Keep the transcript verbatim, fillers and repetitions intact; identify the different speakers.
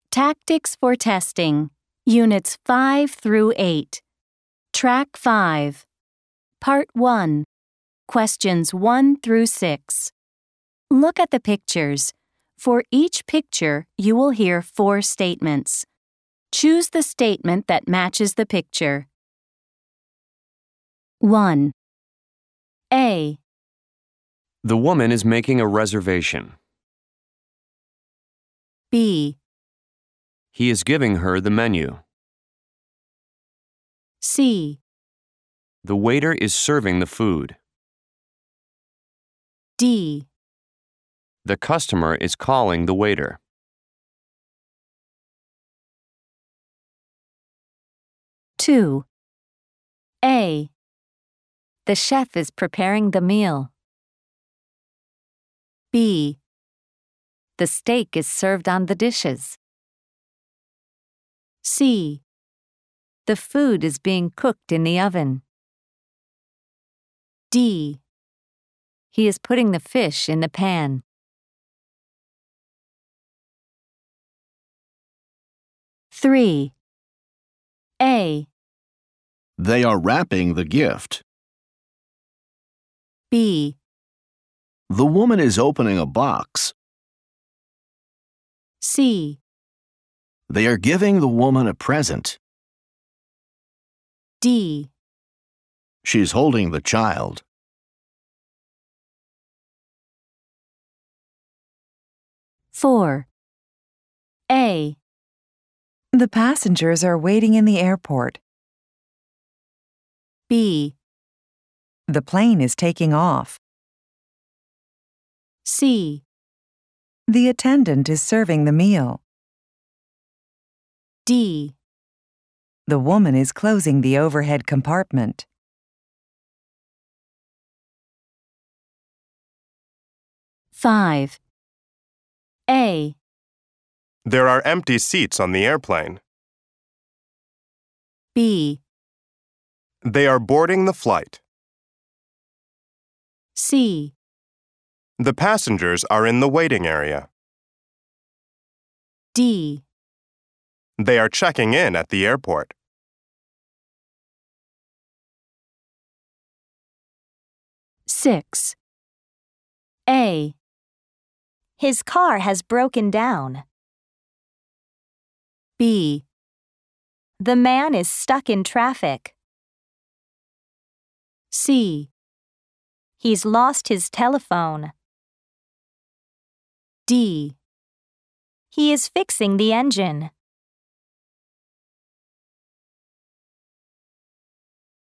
Speaker 1: Tactics for Testing, Units five through eight. Track five. Part one. Questions one through six. Look at the pictures. For each picture, you will hear four statements. Choose the statement that matches the picture. one. A.
Speaker 2: The woman is making a reservation.
Speaker 1: B.
Speaker 2: He is giving her the menu.
Speaker 1: C.
Speaker 2: The waiter is serving the food.
Speaker 1: D.
Speaker 2: The customer is calling the waiter.
Speaker 1: two. A. The chef is preparing the meal. B. The steak is served on the dishes. C. The food is being cooked in the oven. D. He is putting the fish in the pan. three. A.
Speaker 3: They are wrapping the gift.
Speaker 1: B.
Speaker 3: The woman is opening a box.
Speaker 1: C.
Speaker 3: They are giving the woman a present.
Speaker 1: D.
Speaker 3: She's holding the child.
Speaker 1: four. A.
Speaker 4: The passengers are waiting in the airport.
Speaker 1: B.
Speaker 4: The plane is taking off.
Speaker 1: C.
Speaker 4: The attendant is serving the meal.
Speaker 1: D.
Speaker 4: The woman is closing the overhead compartment.
Speaker 1: five. A.
Speaker 5: There are empty seats on the airplane.
Speaker 1: B.
Speaker 5: They are boarding the flight.
Speaker 1: C.
Speaker 5: The passengers are in the waiting area.
Speaker 1: D.
Speaker 5: They are checking in at the airport.
Speaker 1: six. A.
Speaker 6: His car has broken down.
Speaker 1: B.
Speaker 6: The man is stuck in traffic.
Speaker 1: C.
Speaker 6: He's lost his telephone.
Speaker 1: D.
Speaker 6: He is fixing the engine.